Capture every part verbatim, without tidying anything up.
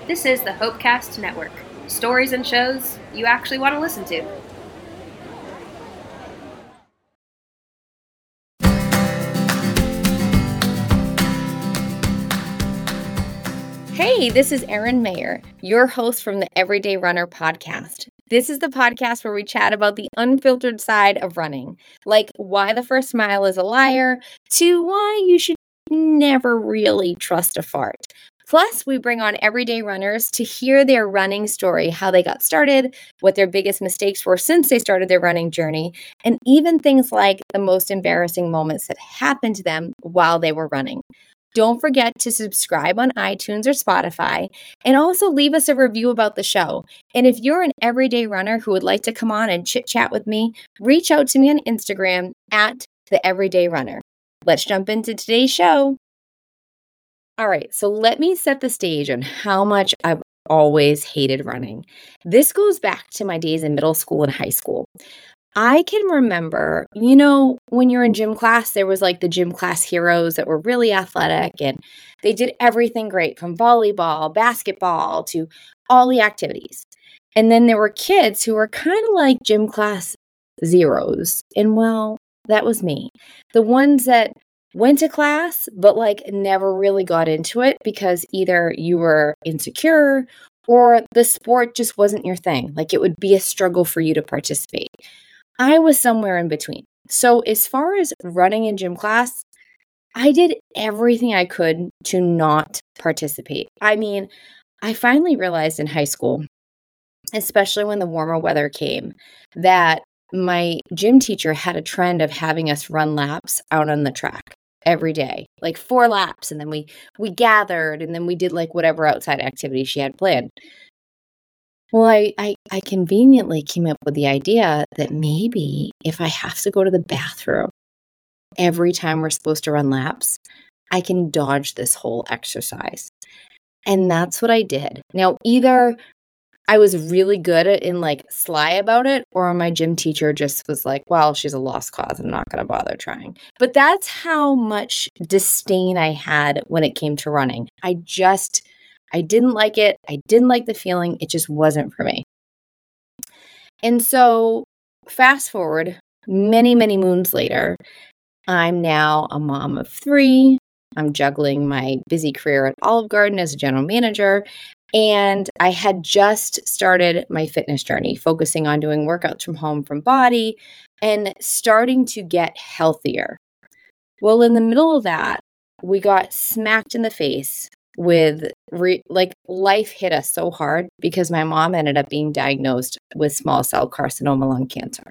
This is the Hopecast Network. Stories and shows you actually want to listen to. Hey, this is Erin Mayer, your host from the Everyday Runner podcast. This is the podcast where we chat about the unfiltered side of running, like why the first mile is a liar, to why you should never really trust a fart. Plus, we bring on everyday runners to hear their running story, how they got started, what their biggest mistakes were since they started their running journey, and even things like the most embarrassing moments that happened to them while they were running. Don't forget to subscribe on iTunes or Spotify, and also leave us a review about the show. And if you're an everyday runner who would like to come on and chit chat with me, reach out to me on Instagram at the Everyday Runner. Let's jump into today's show. All right, so let me set the stage on how much I've always hated running. This goes back to my days in middle school and high school. I can remember, you know, when you're in gym class, there was like the gym class heroes that were really athletic and they did everything great from volleyball, basketball to all the activities. And then there were kids who were kind of like gym class zeros. And well, that was me. The ones that went to class, but like never really got into it because either you were insecure or the sport just wasn't your thing. Like it would be a struggle for you to participate. I was somewhere in between. So as far as running in gym class, I did everything I could to not participate. I mean, I finally realized in high school, especially when the warmer weather came, that my gym teacher had a trend of having us run laps out on the track every day, like four laps. And then we we gathered and then we did like whatever outside activity she had planned. Well, I, I, I conveniently came up with the idea that maybe if I have to go to the bathroom every time we're supposed to run laps, I can dodge this whole exercise. And that's what I did. Now, either I was really good at in like sly about it, or my gym teacher just was like, well, she's a lost cause. I'm not going to bother trying. But that's how much disdain I had when it came to running. I just... I didn't like it. I didn't like the feeling. It just wasn't for me. And so fast forward many, many moons later, I'm now a mom of three. I'm juggling my busy career at Olive Garden as a general manager. And I had just started my fitness journey, focusing on doing workouts from home from Body and starting to get healthier. Well, in the middle of that, we got smacked in the face with re- like life hit us so hard because my mom ended up being diagnosed with small cell carcinoma lung cancer.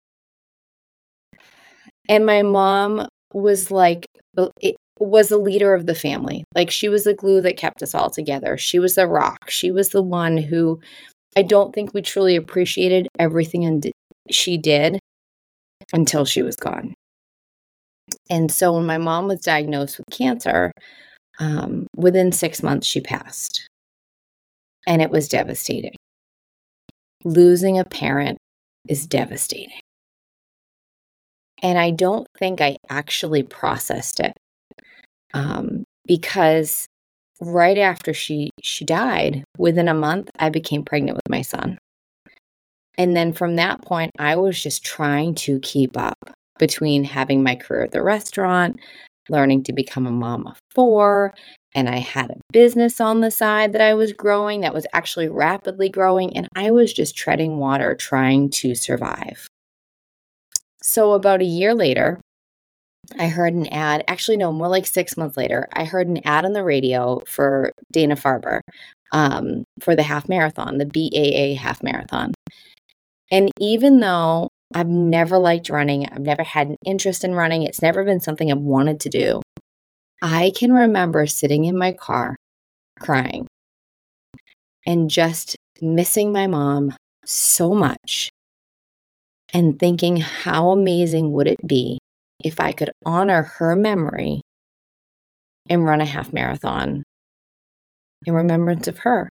And my mom was like, it was the leader of the family. Like she was the glue that kept us all together. She was the rock. She was the one who I don't think we truly appreciated everything and she did until she was gone. And so when my mom was diagnosed with cancer, Um, within six months, she passed. And it was devastating. Losing a parent is devastating. And I don't think I actually processed it um, because right after she, she died, within a month, I became pregnant with my son. And then from that point, I was just trying to keep up between having my career at the restaurant, learning to become a mom of four, and I had a business on the side that I was growing that was actually rapidly growing, and I was just treading water trying to survive. So about a year later, I heard an ad, actually no, more like six months later, I heard an ad on the radio for Dana-Farber um, for the half marathon, the B A A half marathon. And even though I've never liked running, I've never had an interest in running, it's never been something I've wanted to do, I can remember sitting in my car crying and just missing my mom so much and thinking how amazing would it be if I could honor her memory and run a half marathon in remembrance of her.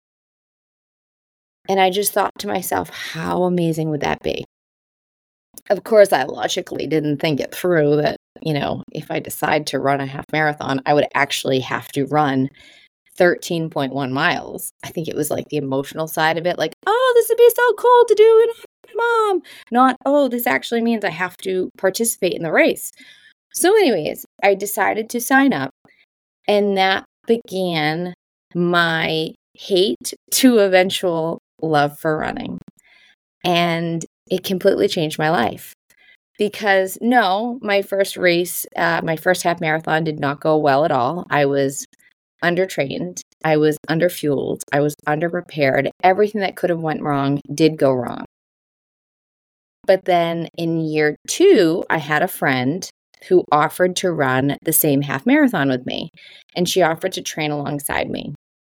And I just thought to myself, how amazing would that be? Of course, I logically didn't think it through that, you know, if I decide to run a half marathon, I would actually have to run thirteen point one miles. I think it was like the emotional side of it, like, oh, this would be so cool to do with my mom. Not, oh, this actually means I have to participate in the race. So anyways, I decided to sign up, and that began my hate to eventual love for running. And it completely changed my life. Because no, my first race, uh, my first half marathon did not go well at all. I was undertrained. I was underfueled. I was underprepared. Everything that could have went wrong did go wrong. But then in year two, I had a friend who offered to run the same half marathon with me. And she offered to train alongside me.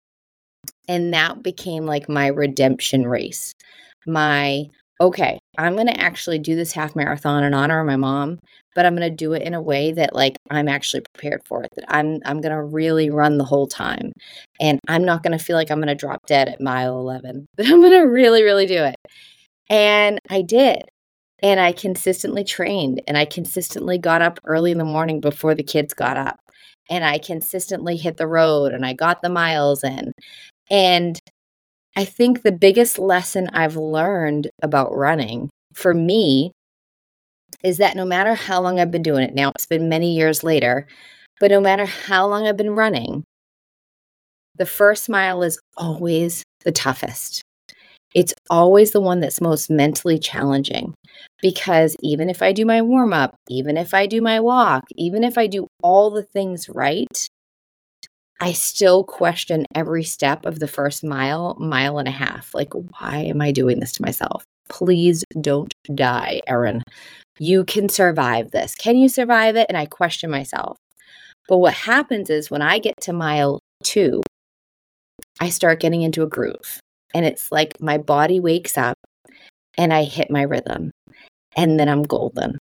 And that became like my redemption race. My, okay, I'm going to actually do this half marathon in honor of my mom, but I'm going to do it in a way that like I'm actually prepared for it, that I'm I'm going to really run the whole time. And I'm not going to feel like I'm going to drop dead at mile eleven, but I'm going to really, really do it. And I did. And I consistently trained, and I consistently got up early in the morning before the kids got up. And I consistently hit the road, and I got the miles in. And I think the biggest lesson I've learned about running for me is that no matter how long I've been doing it, now it's been many years later, but no matter how long I've been running, the first mile is always the toughest. It's always the one that's most mentally challenging, because even if I do my warm up, even if I do my walk, even if I do all the things right, I still question every step of the first mile, mile and a half. Like, why am I doing this to myself? Please don't die, Erin. You can survive this. Can you survive it? And I question myself. But what happens is when I get to mile two, I start getting into a groove. And it's like my body wakes up and I hit my rhythm. And then I'm golden.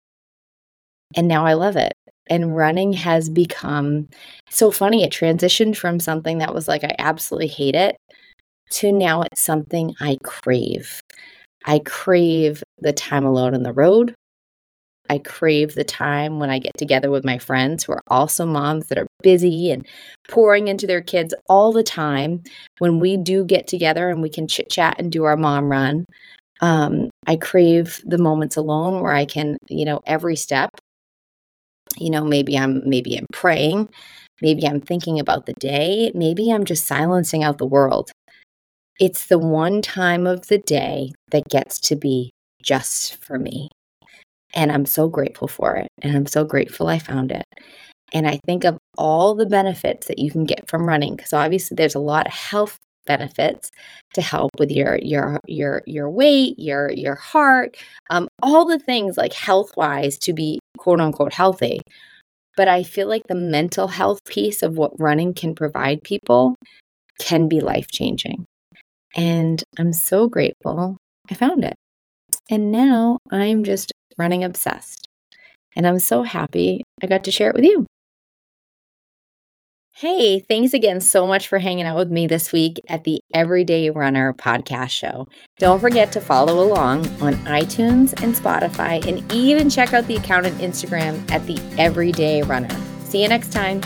And now I love it. And running has become so funny. It transitioned from something that was like, I absolutely hate it, to now it's something I crave. I crave the time alone on the road. I crave the time when I get together with my friends who are also moms that are busy and pouring into their kids all the time. When we do get together and we can chit chat and do our mom run. Um, I crave the moments alone where I can, you know, every step, you know, maybe I'm, maybe I'm praying, maybe I'm thinking about the day, maybe I'm just silencing out the world. It's the one time of the day that gets to be just for me. And I'm so grateful for it. And I'm so grateful I found it. And I think of all the benefits that you can get from running, because obviously there's a lot of health benefits to help with your your your your weight, your your heart, um, all the things like health-wise to be quote unquote healthy. But I feel like the mental health piece of what running can provide people can be life-changing. And I'm so grateful I found it. And now I'm just running obsessed. And I'm so happy I got to share it with you. Hey, thanks again so much for hanging out with me this week at the Everyday Runner podcast show. Don't forget to follow along on iTunes and Spotify, and even check out the account on Instagram at the Everyday Runner. See you next time.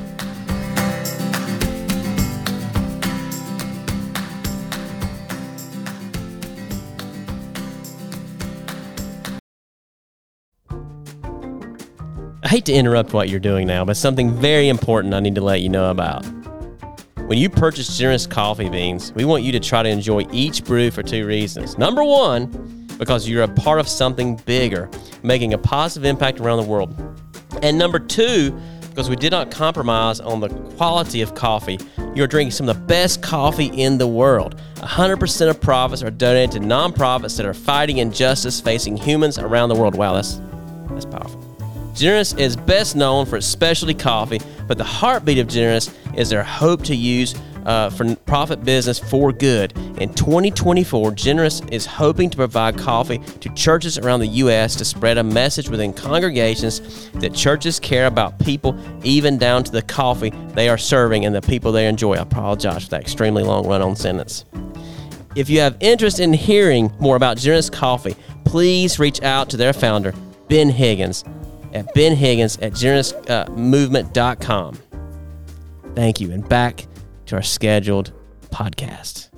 I hate to interrupt what you're doing now, but something very important I need to let you know about. When you purchase Generous coffee beans, we want you to try to enjoy each brew for two reasons. Number one, because you're a part of something bigger, making a positive impact around the world. And number two, because we did not compromise on the quality of coffee. You're drinking some of the best coffee in the world. one hundred percent of profits are donated to nonprofits that are fighting injustice facing humans around the world. Wow, that's, that's powerful. Generous is best known for its specialty coffee, but the heartbeat of Generous is their hope to use uh, for profit business for good. In twenty twenty-four, Generous is hoping to provide coffee to churches around the U S to spread a message within congregations that churches care about people, even down to the coffee they are serving and the people they enjoy. I apologize for that extremely long run-on sentence. If you have interest in hearing more about Generous Coffee, please reach out to their founder, Ben Higgins, at Ben Higgins at generous movement dot com. Thank you, and back to our scheduled podcast.